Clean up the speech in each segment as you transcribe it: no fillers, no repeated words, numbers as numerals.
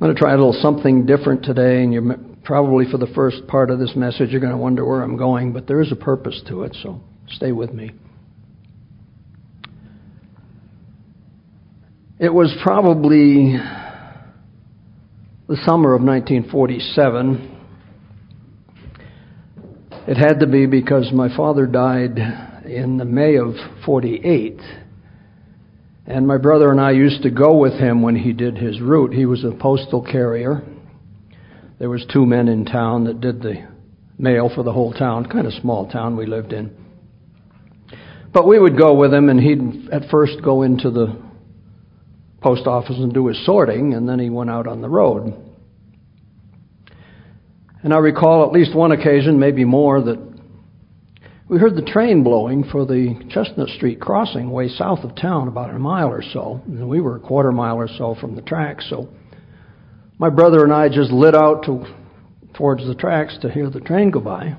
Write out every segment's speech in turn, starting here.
going to try a little something different today, and you're probably for the first part of this message you're going to wonder where I'm going, but there is a purpose to it, so stay with me. It was probably the summer of 1947. It had to be because my father died in the May of 48. And my brother and I used to go with him when he did his route. He was a postal carrier. There was 2 men in town that did the mail for the whole town, kind of small town we lived in. But we would go with him, and he'd at first go into the post office and do his sorting, and then he went out on the road. And I recall at least one occasion, maybe more, that we heard the train blowing for the Chestnut Street crossing way south of town, about a mile or so. And we were a quarter mile or so from the tracks. So my brother and I just lit out towards the tracks to hear the train go by.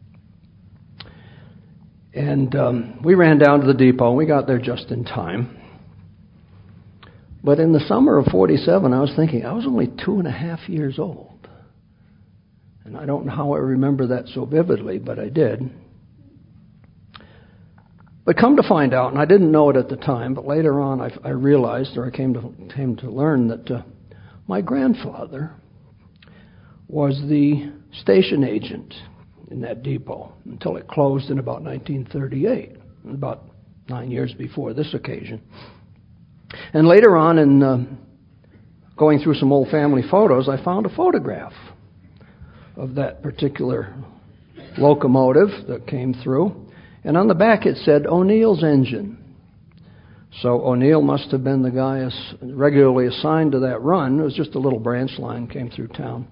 And we ran down to the depot, and we got there just in time. But in the summer of 47, I was thinking, I was only 2.5 years old. And I don't know how I remember that so vividly, but I did. But come to find out, and I didn't know it at the time, but later on I realized, or I came to learn, that my grandfather was the station agent in that depot until it closed in about 1938, about 9 years before this occasion. And later on, in going through some old family photos, I found a photograph of that particular locomotive that came through. And on the back it said O'Neill's engine. So O'Neill must have been the guy regularly assigned to that run. It was just a little branch line came through town.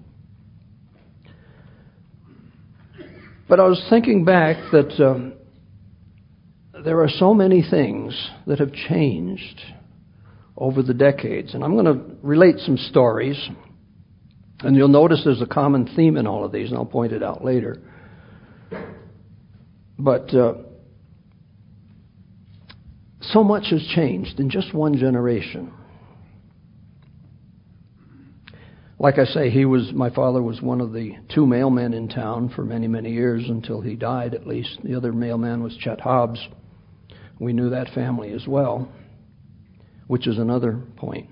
But I was thinking back that there are so many things that have changed over the decades. And I'm going to relate some stories. And you'll notice there's a common theme in all of these, and I'll point it out later. But so much has changed in just one generation. Like I say, my father was one of the 2 mailmen in town for many, many years until he died, at least. The other mailman was Chet Hobbs. We knew that family as well, which is another point.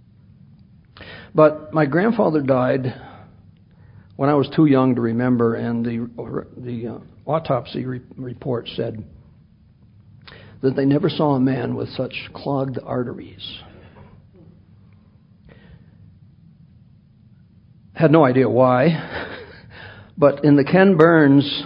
But my grandfather died when I was too young to remember, and the autopsy report said that they never saw a man with such clogged arteries. Had no idea why, but in the Ken Burns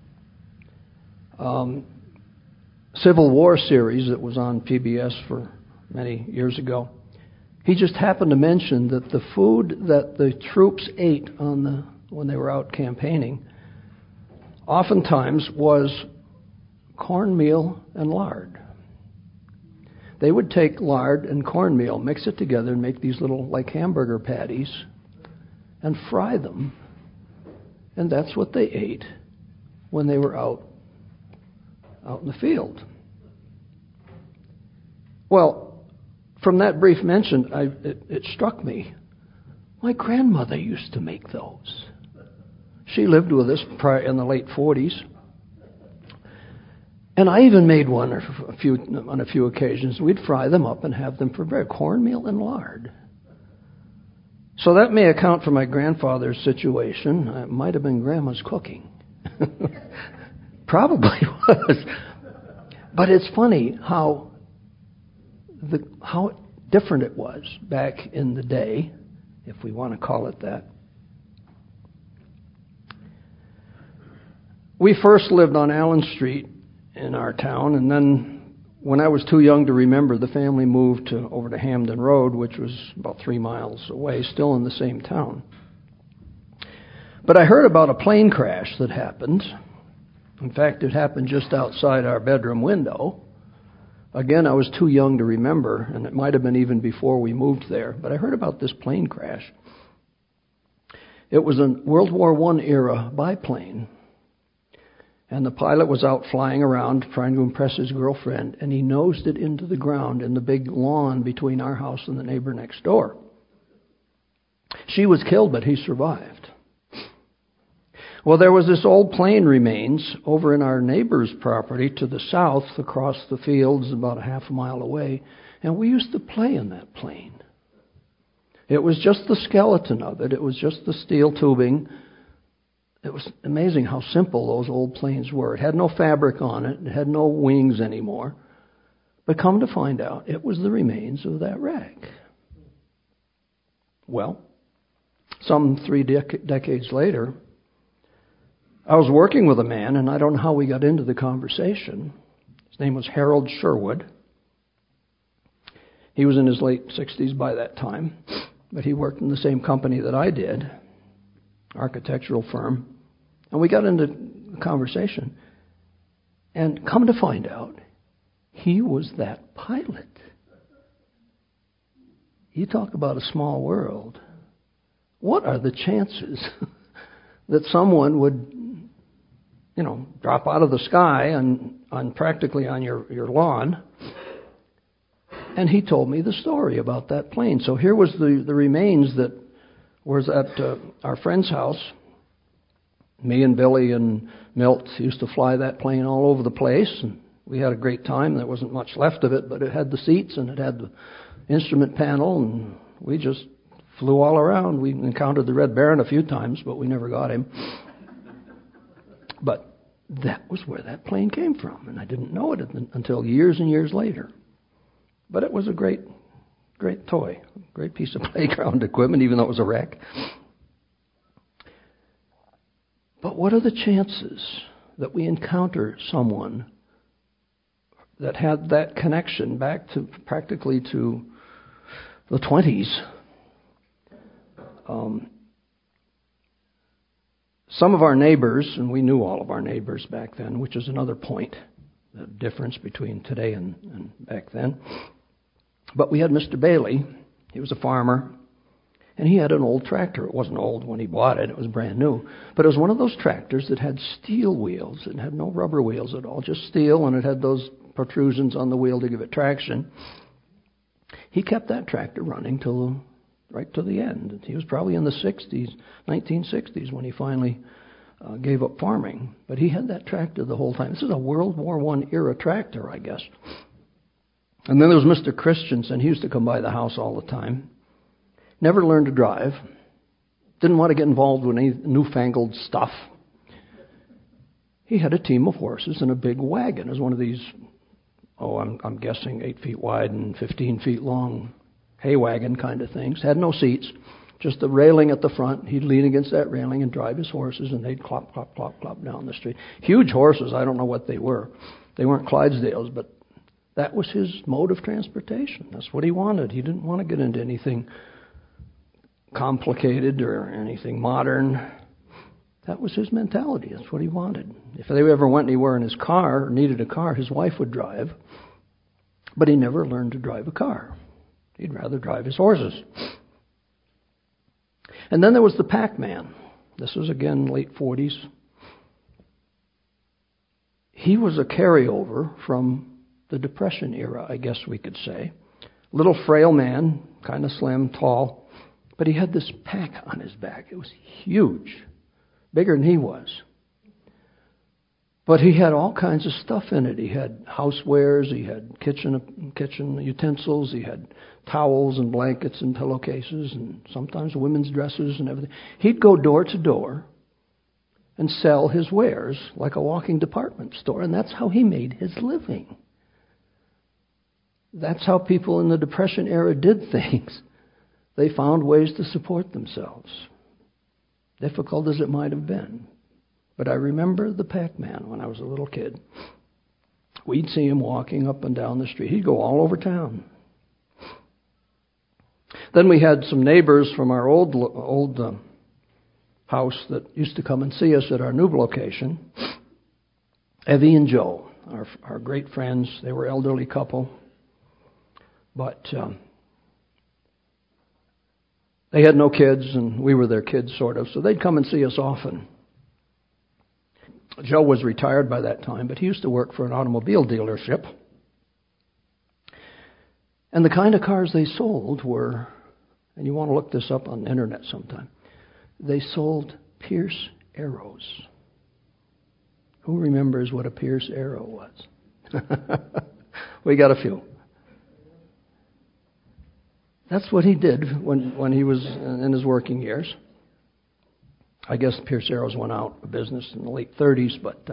Civil War series that was on PBS for many years ago, he just happened to mention that the food that the troops ate when they were out campaigning oftentimes was cornmeal and lard. They would take lard and cornmeal, mix it together, and make these little, like hamburger patties, and fry them. And that's what they ate when they were out in the field. Well, from that brief mention, it struck me. My grandmother used to make those. She lived with us in the late 40s. And I even made one on a few occasions. We'd fry them up and have them for bread, cornmeal and lard. So that may account for my grandfather's situation. It might have been Grandma's cooking. Probably was. But it's funny how different it was back in the day, if we want to call it that. We first lived on Allen Street in our town, and then when I was too young to remember, the family moved over to Hamden Road, which was about 3 miles away, still in the same town. But I heard about a plane crash that happened. In fact, it happened just outside our bedroom window. Again, I was too young to remember, and it might have been even before we moved there, but I heard about this plane crash. It was a World War I era biplane, and the pilot was out flying around trying to impress his girlfriend, and he nosed it into the ground in the big lawn between our house and the neighbor next door. She was killed, but he survived. Well, there was this old plane remains over in our neighbor's property to the south, across the fields, about a half a mile away, and we used to play in that plane. It was just the skeleton of it. It was just the steel tubing. It was amazing how simple those old planes were. It had no fabric on it. It had no wings anymore. But come to find out, it was the remains of that wreck. Well, some 3 decades later, I was working with a man, and I don't know how we got into the conversation. His name was Harold Sherwood. He was in his late 60s by that time, but he worked in the same company that I did, architectural firm. And we got into the conversation. And come to find out, he was that pilot. You talk about a small world. What are the chances that someone would, drop out of the sky on practically on your lawn? And he told me the story about that plane. So here was the remains that was at our friend's house. Me and Billy and Milt used to fly that plane all over the place, and we had a great time. There wasn't much left of it, but it had the seats and it had the instrument panel, and we just flew all around. We encountered the Red Baron a few times, but we never got him. But that was where that plane came from, and I didn't know it until years and years later. But it was a great toy, great piece of playground equipment, even though it was a wreck. But what are the chances that we encounter someone that had that connection back to practically to the 20s? Some of our neighbors, and we knew all of our neighbors back then, which is another point, the difference between today and back then. But we had Mr. Bailey. He was a farmer, and he had an old tractor. It wasn't old when he bought it. It was brand new. But it was one of those tractors that had steel wheels. It had no rubber wheels at all, just steel, and it had those protrusions on the wheel to give it traction. He kept that tractor running right to the end. He was probably in the 1960s, when he finally gave up farming. But he had that tractor the whole time. This is a World War I era tractor, I guess. And then there was Mr. Christensen. He used to come by the house all the time. Never learned to drive. Didn't want to get involved with any newfangled stuff. He had a team of horses and a big wagon. It was one of these, I'm guessing 8 feet wide and 15 feet long hay wagon kind of things. Had no seats, just a railing at the front. He'd lean against that railing and drive his horses, and they'd clop, clop, clop, clop down the street. Huge horses. I don't know what they were. They weren't Clydesdales, but that was his mode of transportation. That's what he wanted. He didn't want to get into anything complicated or anything modern. That was his mentality. That's what he wanted. If they ever went anywhere in his car or needed a car, his wife would drive. But he never learned to drive a car. He'd rather drive his horses. And then there was the Pac-Man. This was, again, late 40s. He was a carryover from the Depression era, I guess we could say. Little frail man, kind of slim, tall, but he had this pack on his back. It was huge, bigger than he was. But he had all kinds of stuff in it. He had housewares, he had kitchen utensils, he had towels and blankets and pillowcases and sometimes women's dresses and everything. He'd go door to door and sell his wares like a walking department store, and that's how he made his living. That's how people in the Depression era did things. They found ways to support themselves, difficult as it might have been. But I remember the Pac-Man when I was a little kid. We'd see him walking up and down the street. He'd go all over town. Then we had some neighbors from our old house that used to come and see us at our new location. Evie and Joe, our great friends. They were an elderly couple. But they had no kids, and we were their kids, sort of. So they'd come and see us often. Joe was retired by that time, but he used to work for an automobile dealership. And the kind of cars they sold were and you want to look this up on the internet sometime, they sold Pierce arrows. Who remembers what a Pierce arrow was? We got a few. That's what he did when he was in his working years. I guess Pierce arrows went out of business in the late 30s, but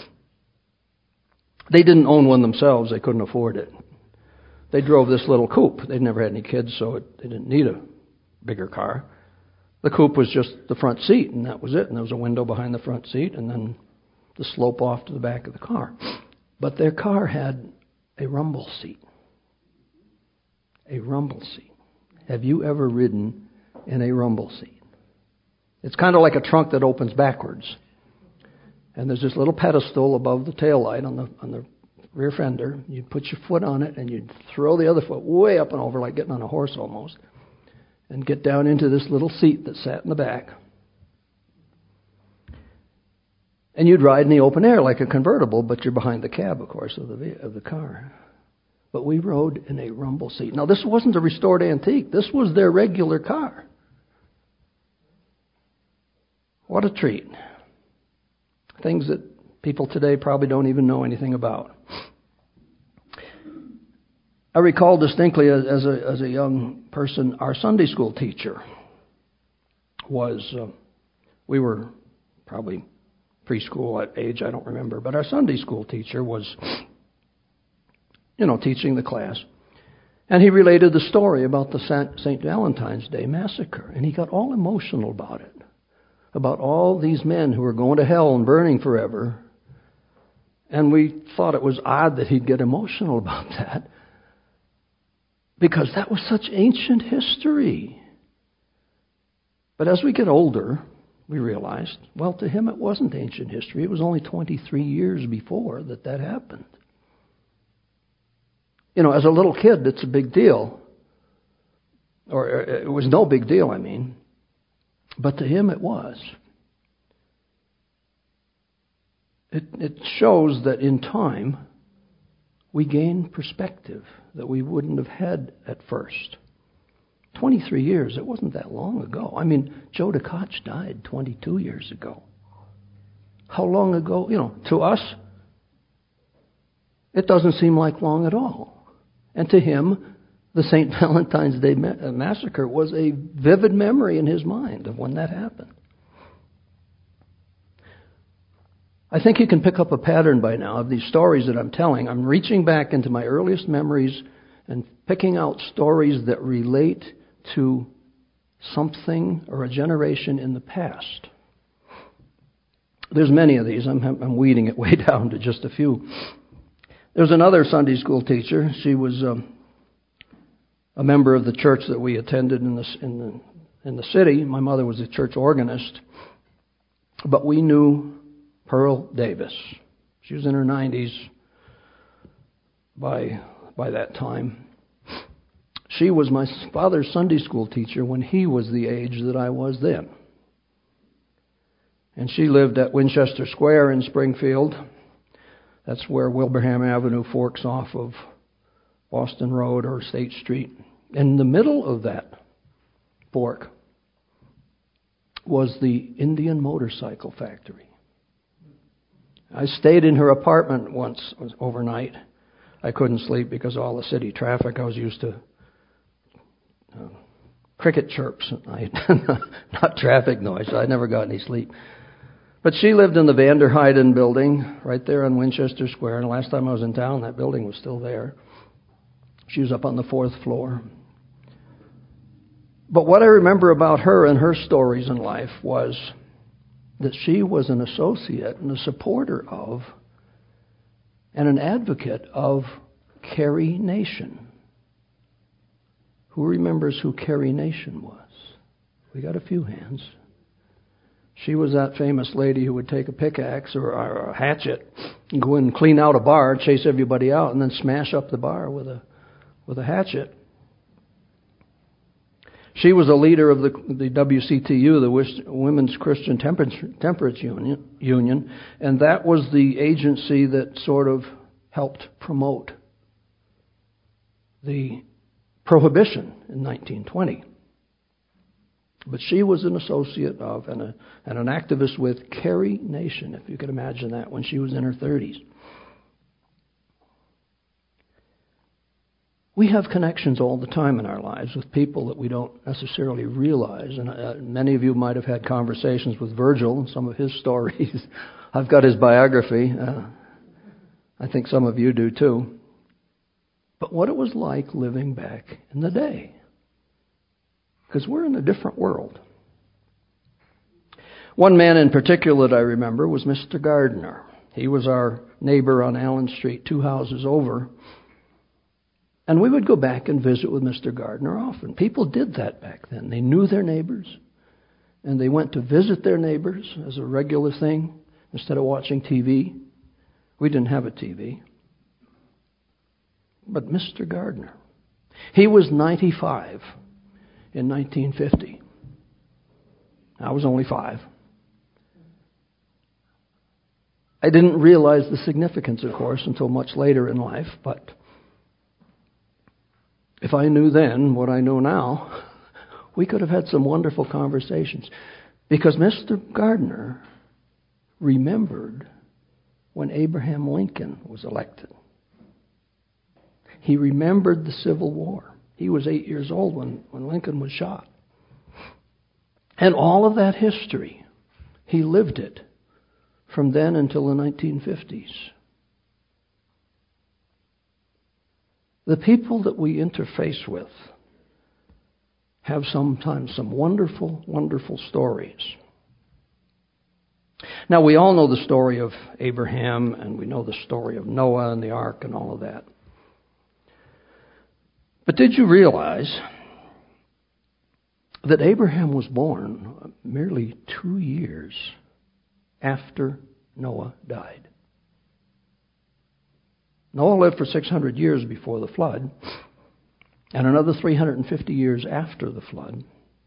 they didn't own one themselves. They couldn't afford it. They drove this little coupe. They'd never had any kids, so they didn't need a bigger car. The coupe was just the front seat, and that was it. And there was a window behind the front seat, and then the slope off to the back of the car. But their car had a rumble seat. A rumble seat. Have you ever ridden in a rumble seat? It's kind of like a trunk that opens backwards. And there's this little pedestal above the taillight on the rear fender. You'd put your foot on it, and you'd throw the other foot way up and over, like getting on a horse almost, and get down into this little seat that sat in the back. And you'd ride in the open air like a convertible, but you're behind the cab, of course, of the car. But we rode in a rumble seat. Now, this wasn't a restored antique. This was their regular car. What a treat. Things that people today probably don't even know anything about. I recall distinctly as a young person, our Sunday school teacher was, we were probably preschool at age, I don't remember, but our Sunday school teacher was, teaching the class. And he related the story about the St. Valentine's Day massacre, and he got all emotional about it, about all these men who were going to hell and burning forever. And we thought it was odd that he'd get emotional about that, because that was such ancient history. But as we get older, we realized, well, to him it wasn't ancient history. It was only 23 years before that happened. As a little kid, it's a big deal. Or it was no big deal, I mean. But to him it was. It shows that in time, we gain perspective that we wouldn't have had at first. 23 years, it wasn't that long ago. I mean, Joe DeKotch died 22 years ago. How long ago? To us, it doesn't seem like long at all. And to him, the St. Valentine's Day massacre was a vivid memory in his mind of when that happened. I think you can pick up a pattern by now of these stories that I'm telling. I'm reaching back into my earliest memories and picking out stories that relate to something or a generation in the past. There's many of these. I'm weeding it way down to just a few. There's another Sunday school teacher. She was a member of the church that we attended in the city. My mother was a church organist, but we knew Pearl Davis. She was in her 90s by that time. She was my father's Sunday school teacher when he was the age that I was then. And she lived at Winchester Square in Springfield. That's where Wilbraham Avenue forks off of Boston Road or State Street. In the middle of that fork was the Indian Motorcycle Factory. I stayed in her apartment once overnight. I couldn't sleep because of all the city traffic. I was used to cricket chirps at night, not traffic noise. I never got any sleep. But she lived in the Vander Heyden building right there on Winchester Square. And the last time I was in town, that building was still there. She was up on the 4th floor. But what I remember about her and her stories in life was that she was an associate and a supporter of and an advocate of Carrie Nation. Who remembers who Carrie Nation was? We got a few hands. She was that famous lady who would take a pickaxe or a hatchet and go in and clean out a bar, chase everybody out, and then smash up the bar with a hatchet. She was a leader of the WCTU, the Women's Christian Temperance Union, and that was the agency that sort of helped promote the prohibition in 1920. But she was an associate of and an activist with Carrie Nation, if you could imagine that, when she was in her 30s. We have connections all the time in our lives with people that we don't necessarily realize. And many of you might have had conversations with Virgil and some of his stories. I've got his biography. I think some of you do too. But what it was like living back in the day. Because we're in a different world. One man in particular that I remember was Mr. Gardner. He was our neighbor on Allen Street, 2 houses over. And we would go back and visit with Mr. Gardner often. People did that back then. They knew their neighbors, and they went to visit their neighbors as a regular thing instead of watching TV. We didn't have a TV. But Mr. Gardner, he was 95 in 1950. I was only 5. I didn't realize the significance, of course, until much later in life, but if I knew then what I know now, we could have had some wonderful conversations. Because Mr. Gardner remembered when Abraham Lincoln was elected. He remembered the Civil War. He was 8 years old when Lincoln was shot. And all of that history, he lived it from then until the 1950s. The people that we interface with have sometimes some wonderful, wonderful stories. Now, we all know the story of Abraham, and we know the story of Noah and the ark and all of that. But did you realize that Abraham was born merely 2 years after Noah died? Noah lived for 600 years before the flood, and another 350 years after the flood.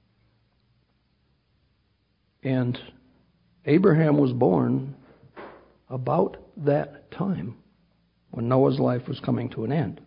And Abraham was born about that time when Noah's life was coming to an end.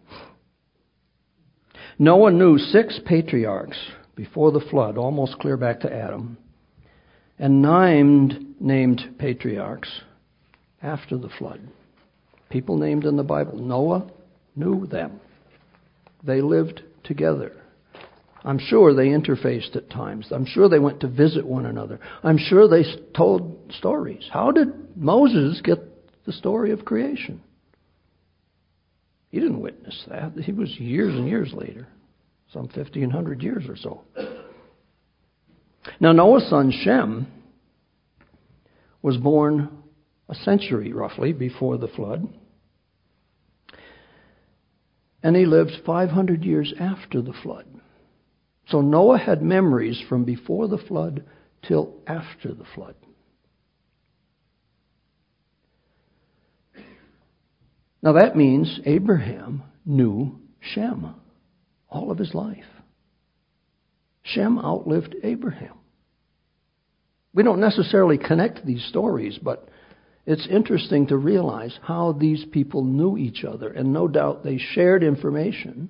Noah knew 6 patriarchs before the flood, almost clear back to Adam, and 9 named patriarchs after the flood. People named in the Bible. Noah knew them. They lived together. I'm sure they interfaced at times. I'm sure they went to visit one another. I'm sure they told stories. How did Moses get the story of creation? He didn't witness that. He was years and years later, some 1,500 years or so. Now, Noah's son Shem was born a century, roughly, before the flood. And he lived 500 years after the flood. So Noah had memories from before the flood till after the flood. Now that means Abraham knew Shem all of his life. Shem outlived Abraham. We don't necessarily connect these stories, but it's interesting to realize how these people knew each other, and no doubt they shared information.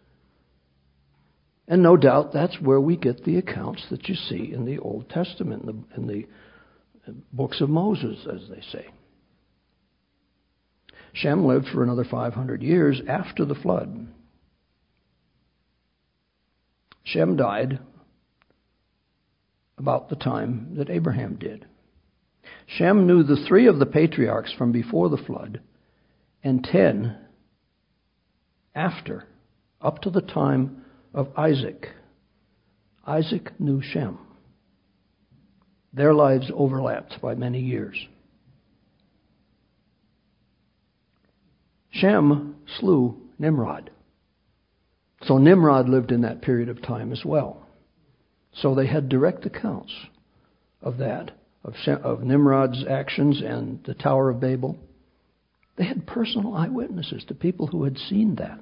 And no doubt that's where we get the accounts that you see in the Old Testament, in the books of Moses, as they say. Shem lived for another 500 years after the flood. Shem died about the time that Abraham did. Shem knew the 3 of the patriarchs from before the flood and 10 after, up to the time of Isaac. Isaac knew Shem. Their lives overlapped by many years. Shem slew Nimrod. So Nimrod lived in that period of time as well. So they had direct accounts of that, of Nimrod's actions and the Tower of Babel. They had personal eyewitnesses to people who had seen that.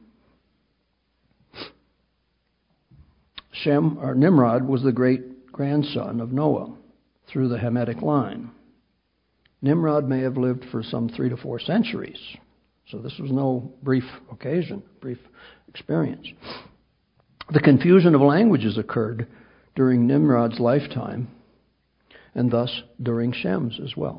Nimrod was the great-grandson of Noah through the Hamitic line. Nimrod may have lived for some 3 to 4 centuries. So this was no brief occasion, brief experience. The confusion of languages occurred during Nimrod's lifetime, and thus during Shem's as well.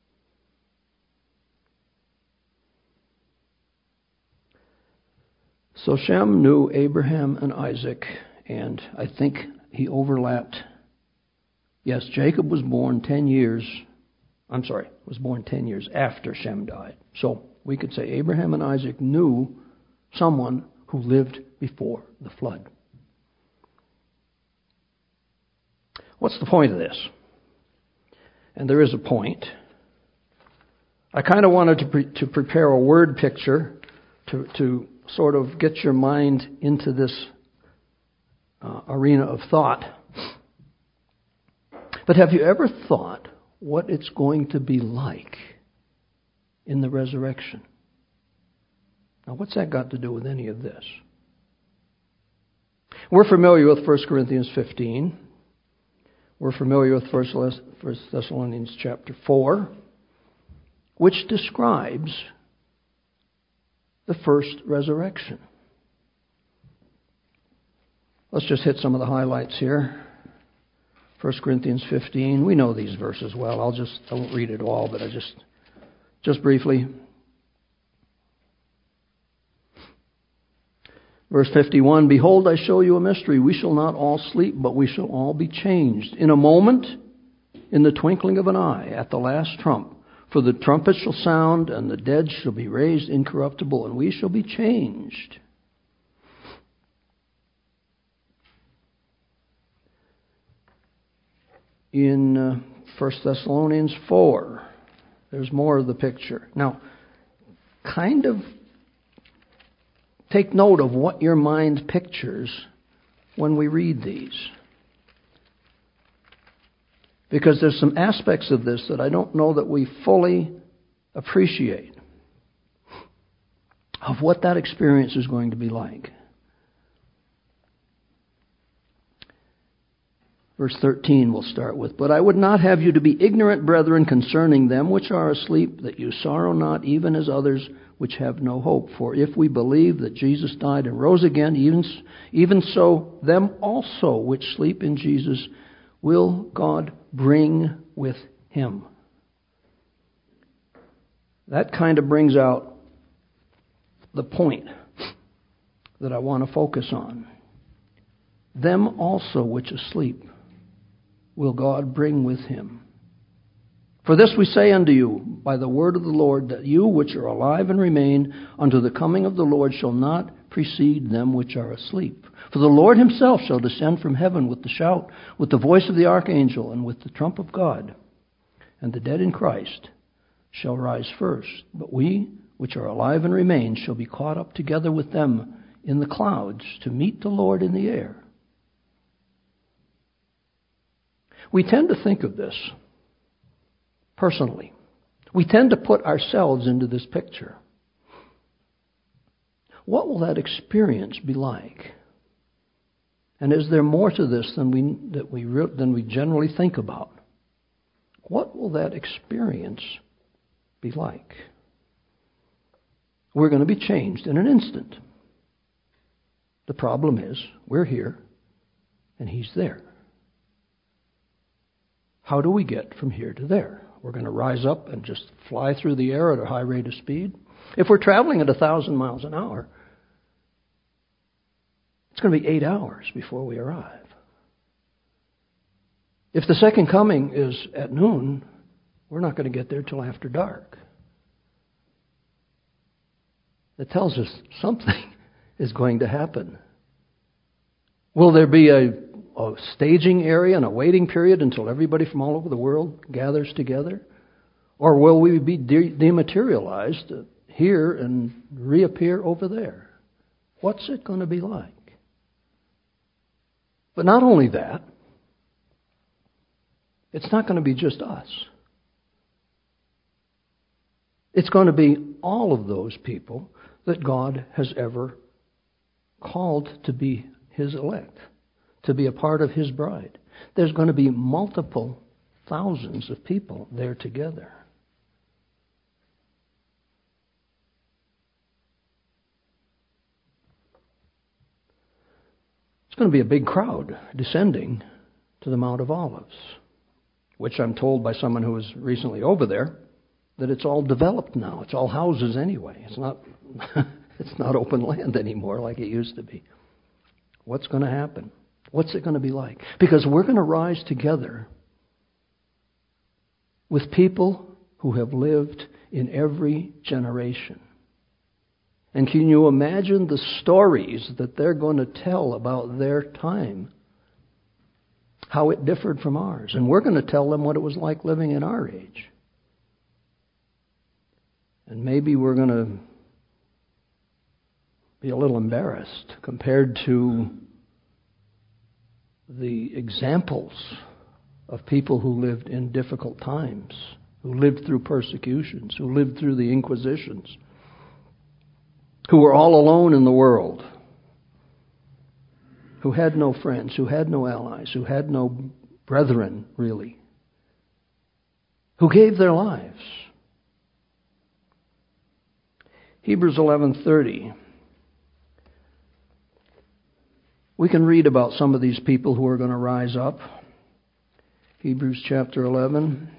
So Shem knew Abraham and Isaac, and I think he overlapped. Yes, Jacob was born 10 years after Shem died. So we could say Abraham and Isaac knew someone who lived before the flood. What's the point of this? And there is a point. I kind of wanted to prepare a word picture to sort of get your mind into this arena of thought. But have you ever thought what it's going to be like in the resurrection? Now, what's that got to do with any of this? We're familiar with 1 Corinthians 15. We're familiar with 1 Thessalonians chapter 4, which describes the first resurrection. Let's just hit some of the highlights here. 1 Corinthians 15. We know these verses well. I won't read it all, but I just briefly. Verse 51, Behold, I show you a mystery. We shall not all sleep, but we shall all be changed. In a moment, in the twinkling of an eye, at the last trump. For the trumpet shall sound, and the dead shall be raised incorruptible, and we shall be changed. In 1 Thessalonians 4, there's more of the picture. Now, kind of take note of what your mind pictures when we read these. Because there's some aspects of this that I don't know that we fully appreciate of what that experience is going to be like. Verse 13 we'll start with. But I would not have you to be ignorant, brethren, concerning them which are asleep, that you sorrow not, even as others which have no hope. For if we believe that Jesus died and rose again, even so them also which sleep in Jesus will God bring with him. That kind of brings out the point that I want to focus on. Them also which asleep will God bring with him. For this we say unto you, by the word of the Lord, that you which are alive and remain unto the coming of the Lord shall not precede them which are asleep. For the Lord himself shall descend from heaven with the shout, with the voice of the archangel, and with the trump of God. And the dead in Christ shall rise first. But we which are alive and remain shall be caught up together with them in the clouds to meet the Lord in the air. We tend to think of this personally. We tend to put ourselves into this picture. What will that experience be like? And is there more to this than we generally think about? What will that experience be like? We're going to be changed in an instant. The problem is, we're here and he's there. How do we get from here to there? We're going to rise up and just fly through the air at a high rate of speed. If we're traveling at 1,000 miles an hour, it's going to be 8 hours before we arrive. If the second coming is at noon, we're not going to get there till after dark. That tells us something is going to happen. Will there be a staging area and a waiting period until everybody from all over the world gathers together? Or will we be dematerialized here and reappear over there? What's it going to be like? But not only that, it's not going to be just us. It's going to be all of those people that God has ever called to be his elect, to be a part of his bride. There's going to be multiple thousands of people there together. It's going to be a big crowd descending to the Mount of Olives, which I'm told by someone who was recently over there that it's all developed now. It's all houses anyway. It's not it's not open land anymore like it used to be. What's going to happen? What's it going to be like? Because we're going to rise together with people who have lived in every generation. And can you imagine the stories that they're going to tell about their time? How it differed from ours. And we're going to tell them what it was like living in our age. And maybe we're going to be a little embarrassed compared to the examples of people who lived in difficult times, who lived through persecutions, who lived through the Inquisitions, who were all alone in the world, who had no friends, who had no allies, who had no brethren, really, who gave their lives. Hebrews 11:30. We can read about some of these people who are going to rise up. Hebrews chapter 11.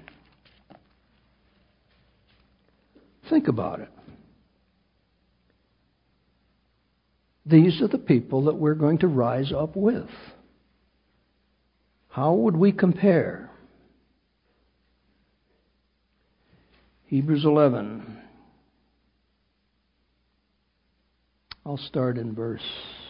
Think about it. These are the people that we're going to rise up with. How would we compare? Hebrews 11. I'll start in verse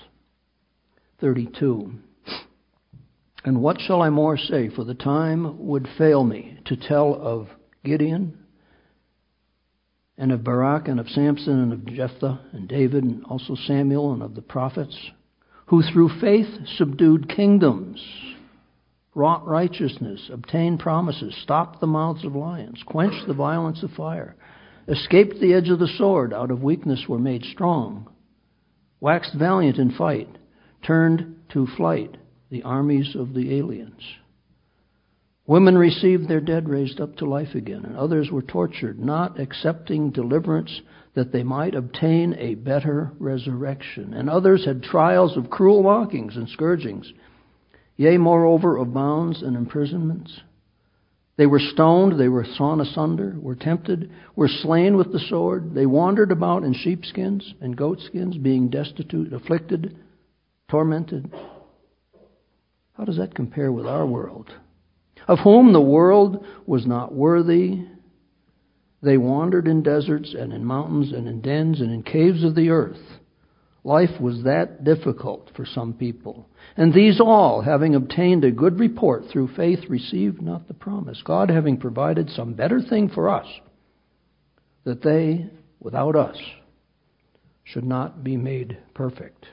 32. And what shall I more say? For the time would fail me to tell of Gideon, and of Barak, and of Samson, and of Jephthah, and David, and also Samuel, and of the prophets, who through faith subdued kingdoms, wrought righteousness, obtained promises, stopped the mouths of lions, quenched the violence of fire, escaped the edge of the sword, out of weakness were made strong, waxed valiant in fight, turned to flight the armies of the aliens. Women received their dead raised up to life again, and others were tortured, not accepting deliverance that they might obtain a better resurrection. And others had trials of cruel mockings and scourgings, yea, moreover, of bonds and imprisonments. They were stoned, they were sawn asunder, were tempted, were slain with the sword. They wandered about in sheepskins and goatskins, being destitute, afflicted, tormented. How does that compare with our world? Of whom the world was not worthy. They wandered in deserts and in mountains and in dens and in caves of the earth. Life was that difficult for some people. And these all, having obtained a good report through faith, received not the promise, God having provided some better thing for us, that they, without us, should not be made perfect.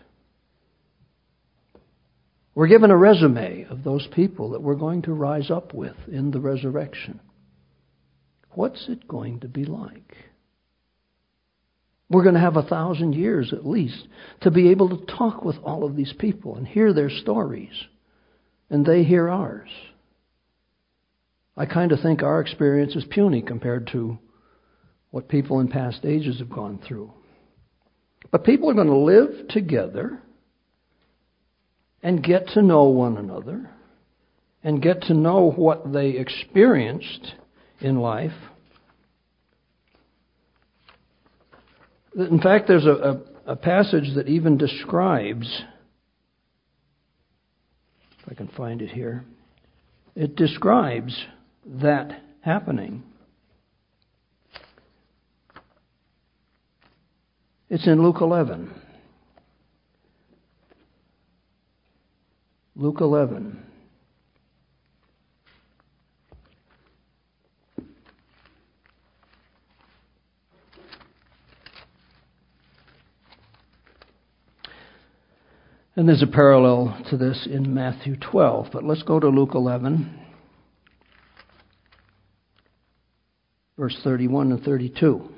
We're given a resume of those people that we're going to rise up with in the resurrection. What's it going to be like? We're going to have 1,000 years at least to be able to talk with all of these people and hear their stories, and they hear ours. I kind of think our experience is puny compared to what people in past ages have gone through. But people are going to live together and get to know one another and get to know what they experienced in life. In fact, there's a passage that even describes, if I can find it here, it describes that happening. It's in Luke 11. Luke 11. And there's a parallel to this in Matthew 12. But let's go to Luke 11, verse 31 and 32.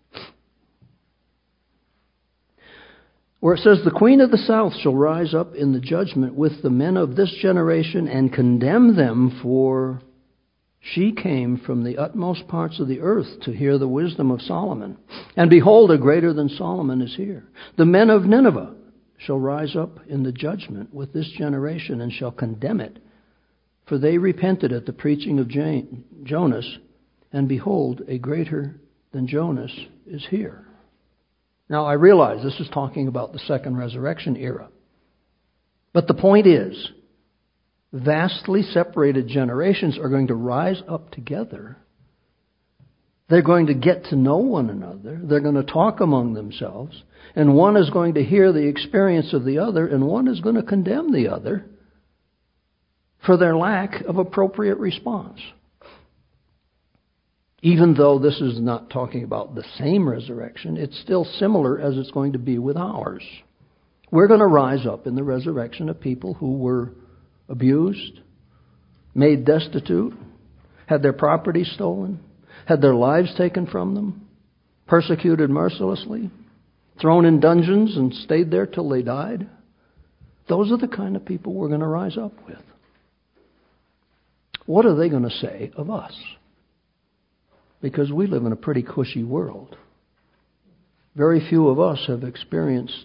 Where it says, the queen of the south shall rise up in the judgment with the men of this generation and condemn them, for she came from the utmost parts of the earth to hear the wisdom of Solomon. And behold, a greater than Solomon is here. The men of Nineveh shall rise up in the judgment with this generation and shall condemn it, For they repented at the preaching of Jonas, and behold, a greater than Jonas is here. Now, I realize this is talking about the second resurrection era. But the point is, vastly separated generations are going to rise up together. They're going to get to know one another. They're going to talk among themselves. And one is going to hear the experience of the other, and one is going to condemn the other for their lack of appropriate response. Even though this is not talking about the same resurrection, it's still similar as it's going to be with ours. We're going to rise up in the resurrection of people who were abused, made destitute, had their property stolen, had their lives taken from them, persecuted mercilessly, thrown in dungeons and stayed there till they died. Those are the kind of people we're going to rise up with. What are they going to say of us? Because we live in a pretty cushy world. Very few of us have experienced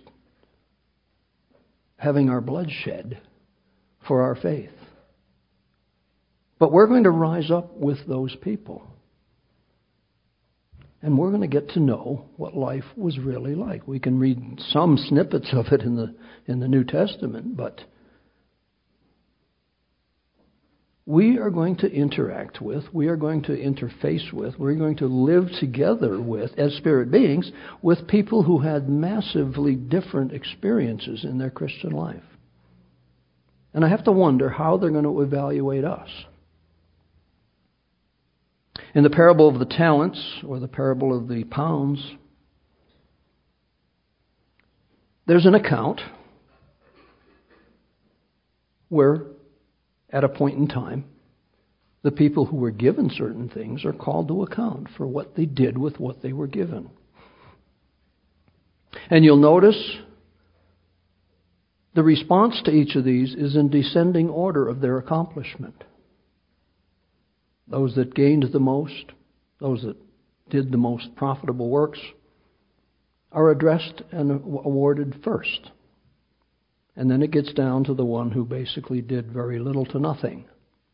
having our blood shed for our faith. But we're going to rise up with those people. And we're going to get to know what life was really like. We can read some snippets of it in the New Testament, but we are going to interact with, we are going to interface with, we're going to live together with, as spirit beings, with people who had massively different experiences in their Christian life. And I have to wonder how they're going to evaluate us. In the parable of the talents, or the parable of the pounds, there's an account where, at a point in time, the people who were given certain things are called to account for what they did with what they were given. And you'll notice the response to each of these is in descending order of their accomplishment. Those that gained the most, those that did the most profitable works, are addressed and awarded first. And then it gets down to the one who basically did very little to nothing.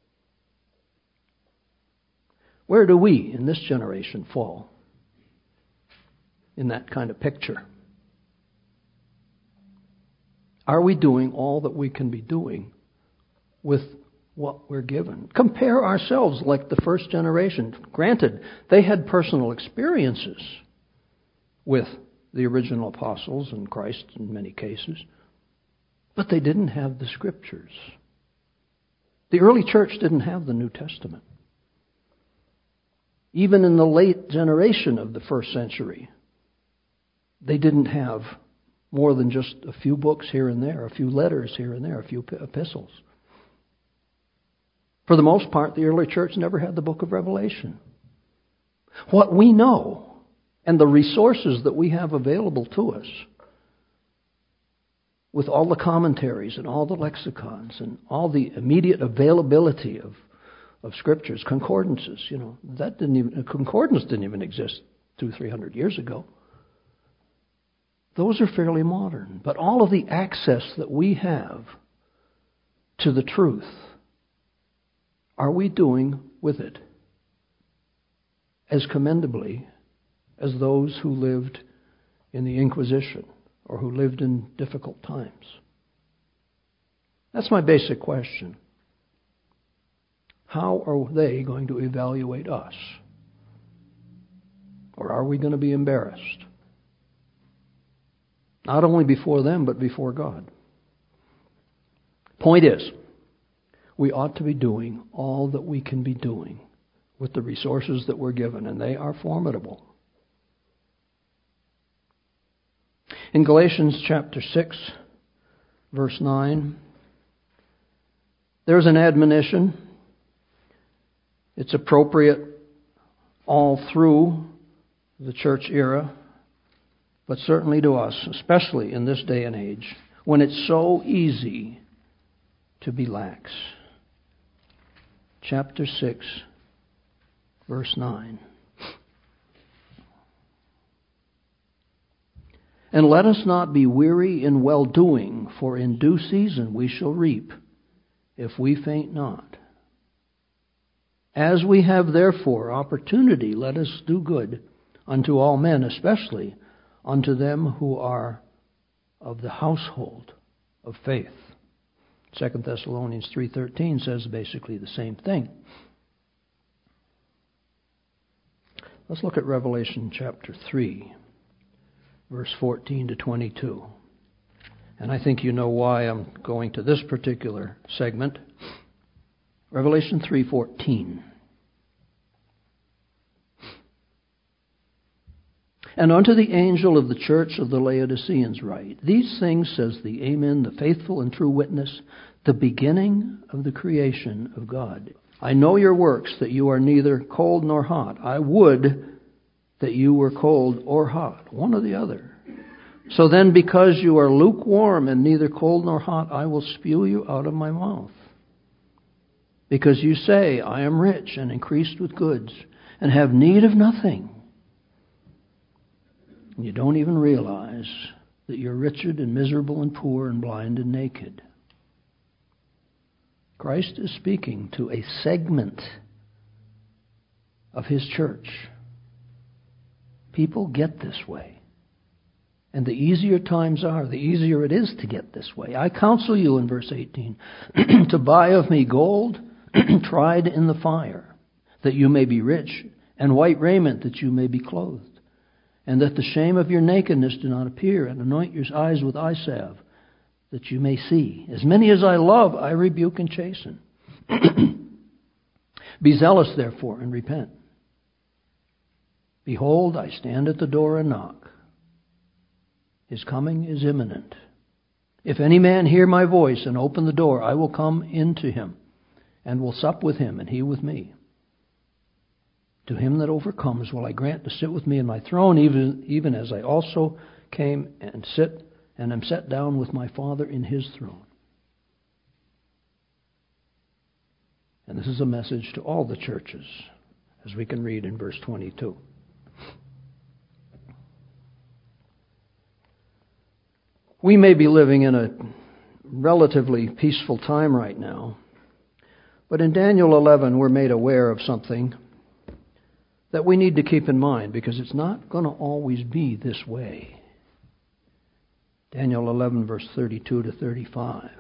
Where do we, in this generation, fall in that kind of picture? Are we doing all that we can be doing with what we're given? Compare ourselves like the first generation. Granted, they had personal experiences with the original apostles and Christ in many cases, but they didn't have the Scriptures. The early church didn't have the New Testament. Even in the late generation of the first century, they didn't have more than just a few books here and there, a few letters here and there, a few epistles. For the most part, the early church never had the book of Revelation. What we know and the resources that we have available to us, with all the commentaries and all the lexicons and all the immediate availability of scriptures, concordances, concordance didn't even exist 200-300 years ago. Those are fairly modern. But all of the access that we have to the truth, are we doing with it as commendably as those who lived in the Inquisition or who lived in difficult times? That's my basic question. How are they going to evaluate us? Or are we going to be embarrassed? Not only before them, but before God. Point is, we ought to be doing all that we can be doing with the resources that we're given, and they are formidable. In Galatians chapter 6, verse 9, there's an admonition. It's appropriate all through the church era, but certainly to us, especially in this day and age, when it's so easy to be lax. Chapter 6, verse 9. And let us not be weary in well-doing, for in due season we shall reap, if we faint not. As we have therefore opportunity, let us do good unto all men, especially unto them who are of the household of faith. 2 Thessalonians 3:13 says basically the same thing. Let's look at Revelation chapter 3, verse 14 to 22. And I think you know why I'm going to this particular segment. Revelation 3:14. And unto the angel of the church of the Laodiceans write, These things says the Amen, the faithful and true witness, the beginning of the creation of God. I know your works, that you are neither cold nor hot. I would that you were cold or hot, one or the other. So then, because you are lukewarm and neither cold nor hot, I will spew you out of my mouth. Because you say, I am rich and increased with goods, and have need of nothing. And you don't even realize that you're wretched and miserable and poor and blind and naked. Christ is speaking to a segment of His church. People get this way. And the easier times are, the easier it is to get this way. I counsel you, in verse 18, to buy of me gold tried in the fire, that you may be rich, and white raiment, that you may be clothed, and that the shame of your nakedness do not appear, and anoint your eyes with eye salve, that you may see. As many as I love, I rebuke and chasten. Be zealous, therefore, and repent. Behold, I stand at the door and knock. His coming is imminent. If any man hear my voice and open the door, I will come into him, and will sup with him, and he with me. To him that overcomes will I grant to sit with me in my throne, even as I also came and am set down with my Father in His throne. And this is a message to all the churches, as we can read in verse 22. We may be living in a relatively peaceful time right now, but in Daniel 11 we're made aware of something that we need to keep in mind, because it's not going to always be this way. Daniel 11, verse 32 to 35.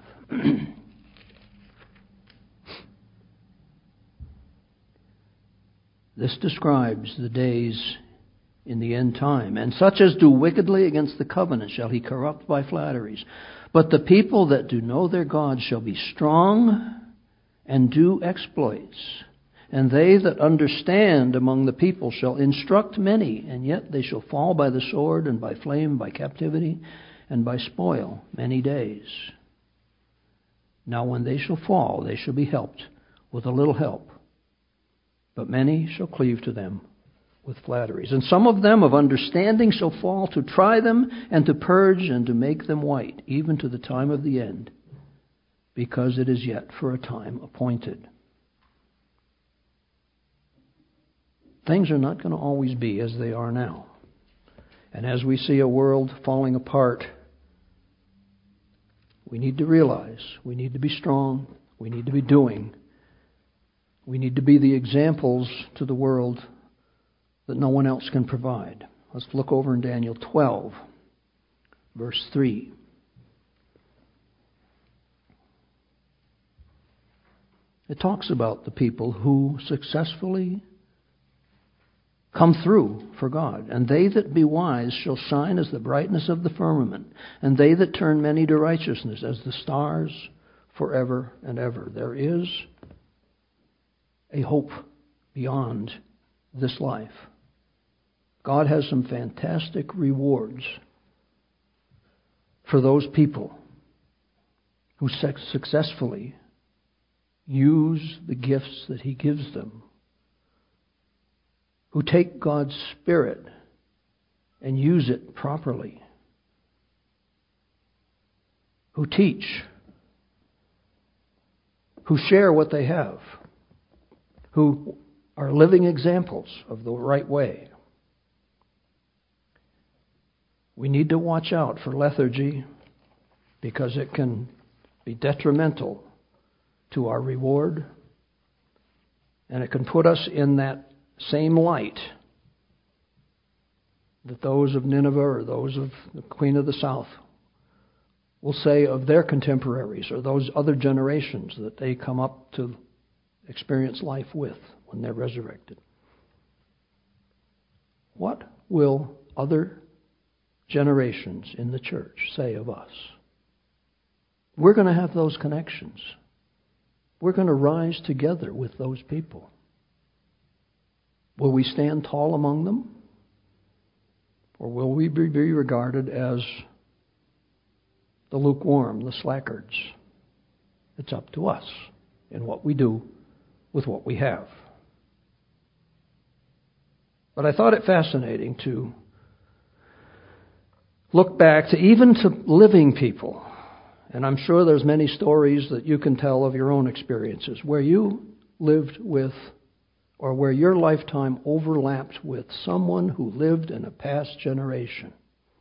This describes the days in the end time. And such as do wickedly against the covenant shall he corrupt by flatteries. But the people that do know their God shall be strong and do exploits. And they that understand among the people shall instruct many, and yet they shall fall by the sword, and by flame, by captivity, and by spoil many days. Now when they shall fall, they shall be helped with a little help. But many shall cleave to them with flatteries. And some of them of understanding shall fall to try them, and to purge, and to make them white, even to the time of the end, because it is yet for a time appointed. Things are not going to always be as they are now. And as we see a world falling apart, we need to realize we need to be strong, we need to be doing, we need to be the examples to the world that no one else can provide. Let's look over in Daniel 12, verse 3. It talks about the people who successfully come through for God. And they that be wise shall shine as the brightness of the firmament, and they that turn many to righteousness as the stars forever and ever. There is a hope beyond this life. God has some fantastic rewards for those people who successfully use the gifts that He gives them, who take God's Spirit and use it properly, who teach, who share what they have, who are living examples of the right way. We need to watch out for lethargy, because it can be detrimental to our reward And it can put us in that same light that those of Nineveh or those of the Queen of the South will say of their contemporaries or those other generations that they come up to experience life with when they're resurrected. What will other generations in the church say of us? We're going to have those connections. We're going to rise together with those people. Will we stand tall among them? Or will we be regarded as the lukewarm, the slackards? It's up to us in what we do with what we have. But I thought it fascinating to look back to even to living people. And I'm sure there's many stories that you can tell of your own experiences where you lived with or where your lifetime overlapped with someone who lived in a past generation.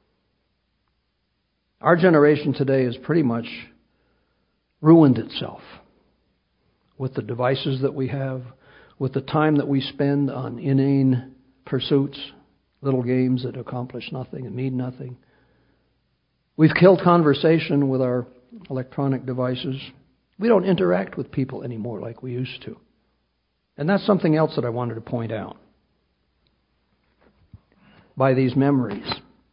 Our generation today has pretty much ruined itself with the devices that we have, with the time that we spend on inane pursuits, little games that accomplish nothing and mean nothing. We've killed conversation with our electronic devices. We don't interact with people anymore like we used to. And that's something else that I wanted to point out. By these memories,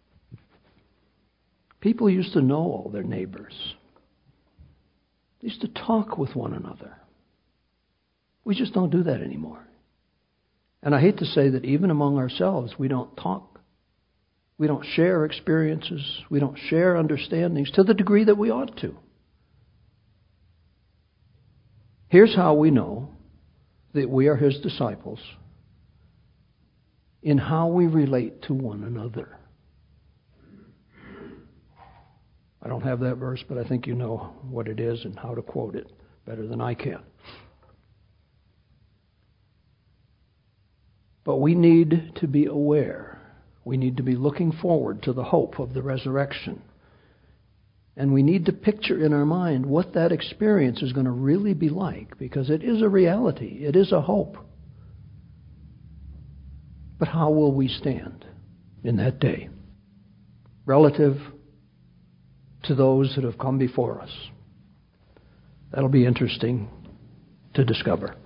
people used to know all their neighbors. They used to talk with one another. We just don't do that anymore. And I hate to say that even among ourselves, we don't talk. We don't share experiences. We don't share understandings to the degree that we ought to. Here's how we know that we are His disciples: in how we relate to one another. I don't have that verse, but I think you know what it is and how to quote it better than I can. But we need to be aware. We need to be looking forward to the hope of the resurrection. And we need to picture in our mind what that experience is going to really be like, because it is a reality. It is a hope. But how will we stand in that day relative to those that have come before us? That'll be interesting to discover.